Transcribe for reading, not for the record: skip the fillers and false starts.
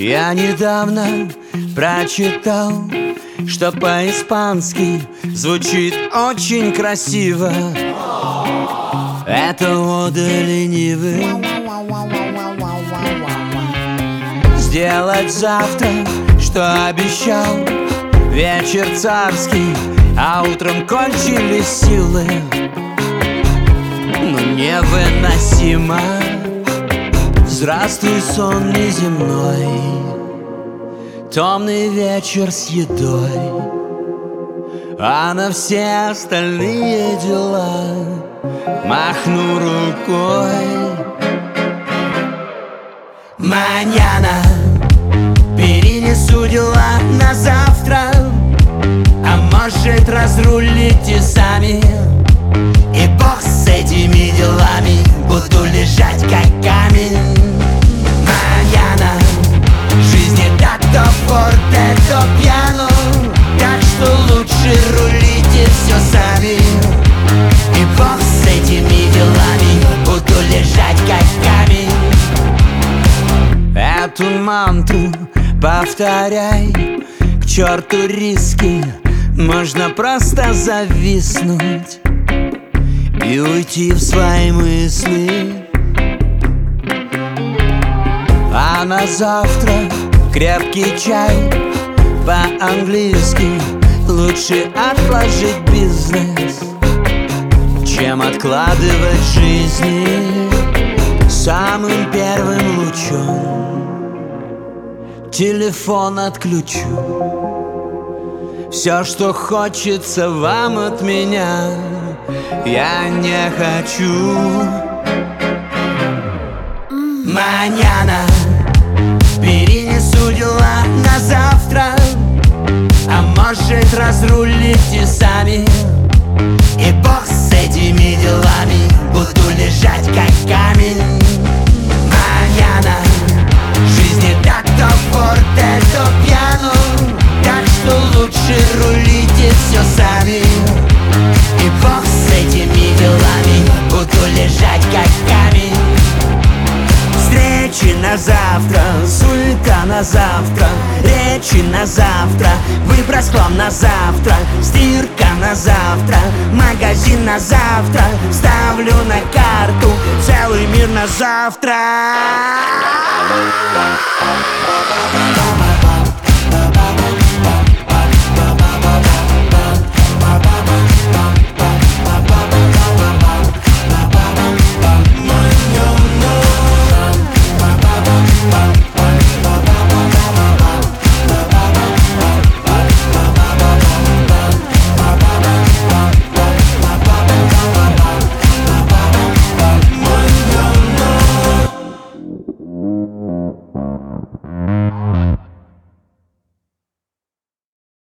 Я недавно прочитал, что по-испански звучит очень красиво. Это ода ленивым. Сделать завтра, что обещал, вечер царский, а утром кончились силы. Но невыносимо. Здравствуй, сон неземной, томный вечер с едой, а на все остальные дела махну рукой. Маньяна перенесу дела на завтра, а может разрулите сами. И бог с этими делами, буду лежать как камень. Маньяна, в жизни так то форте, то пьяно, так что лучше рулите все сами. И бог с этими делами, буду лежать как камень. Эту мантру повторяй, к черту риски, можно просто зависнуть и уйти в свои мысли. А на завтра крепкий чай, по-английски лучше отложить бизнес, чем откладывать жизни. Самым первым лучом телефон отключу. Все, что хочется вам от меня, я не хочу. Маньяна перенесу дела на завтра, а может разрулите сами. И бог с этими делами, буду лежать как камень. Маньяна, в жизни так то форте, то пьяно, так что лучше рулите все сами. И бог с этими делами, буду лежать как камень. Встречи на завтра, суета на завтра, речи на завтра, выброс хлам на завтра, стирка на завтра, магазин на завтра, ставлю на карту целый мир на завтра.